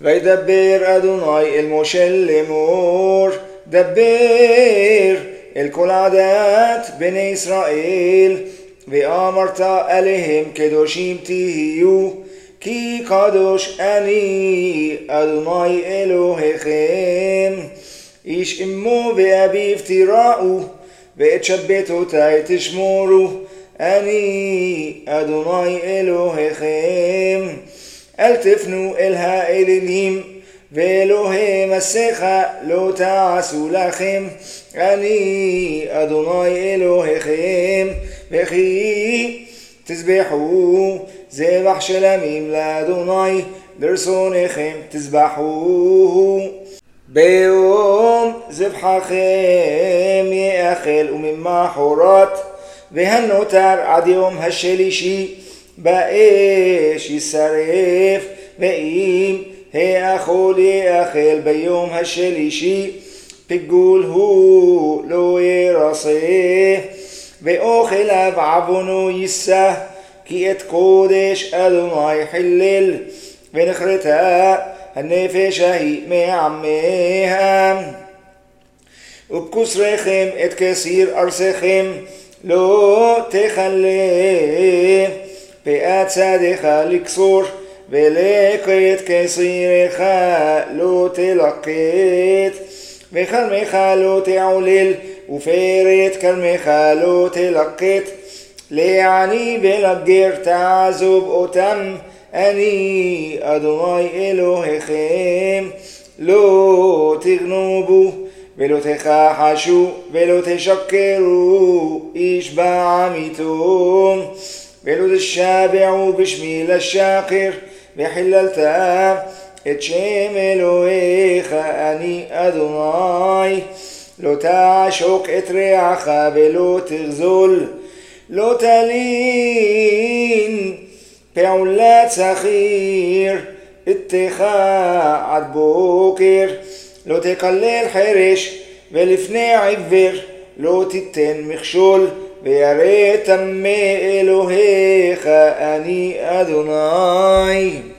וידבר אדוני אל משה לאמור, דבר אל כל עדת בני ישראל, ואמרת אליהם קדושים תהיו, כי קדוש אני אדוני אלוהיכם. איש אמו ואביו תיראו, ואת שבתותי תשמורו, אני אדוני אלוהיכם. אל תפנו אל האלילים ואלוהי מסכה לא תעשו לכם, אני אדוני אלוהיכם. וכי תזבחו זבח שלמים לאדוני, לרצונכם תזבחו. ביום זבחכם יאכל וממחרת, והנותר עד יום השלישי באש ישרף, ואם האכול יאכל ביום השלישי, פיגול הוא לא ירסה, ואוכליו עוונו יישא, כי את קודש אדוני חילל, ונחרתה הנפש ההיא מעמיה. ובקוסריכם את כסיר ארצכם לא תכלה, פאת צדך לקסור, ולקט כסירך לא תלקט, וכרמך לא תעולל, ופרת כרמך לא תלקט. לעני ולגר תעזוב אותם, אני אדוני אלוהיכם. לא תגנובו ולא תכחשו ולא תשקרו איש בעמיתו, ולא תשבעו בשמי לשקר, וחיללת את שם אלוהיך אני אדוני. לא תעשוק את רעך ולא תגזול, לא תלין פעולת שכיר אתך עד בוקר, לא תקלל חרש ולפני עיוור לא תיתן מכשול, וירא טמא אלוהיך אני אדוני.